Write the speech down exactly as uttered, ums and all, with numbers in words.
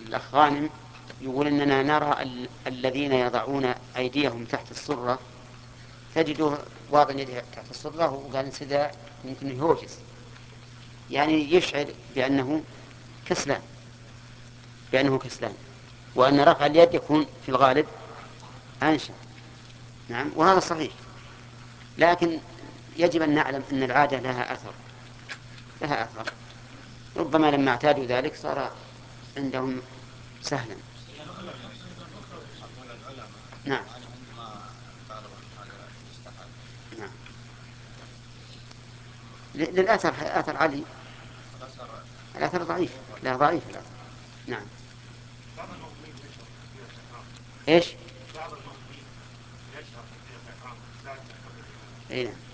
الأخ غانم يقول إننا نرى ال- الذين يضعون أيديهم تحت السرة، تجده واضع يده تحت السرة وقال انسدى يمكن يهوجس، يعني يشعر بأنه كسلان، بأنه كسلان، وأن رفع اليد يكون في الغالب أنشط. نعم، وهذا صحيح، لكن يجب أن نعلم أن العادة لها أثر، لها أثر، ربما لما اعتادوا ذلك صار عندهم سهلا. نعم. نعم. ل- للأثر، أثر علي، الأثر ضعيف، لا ضعيف الأثر. نعم. إيش؟ إيه.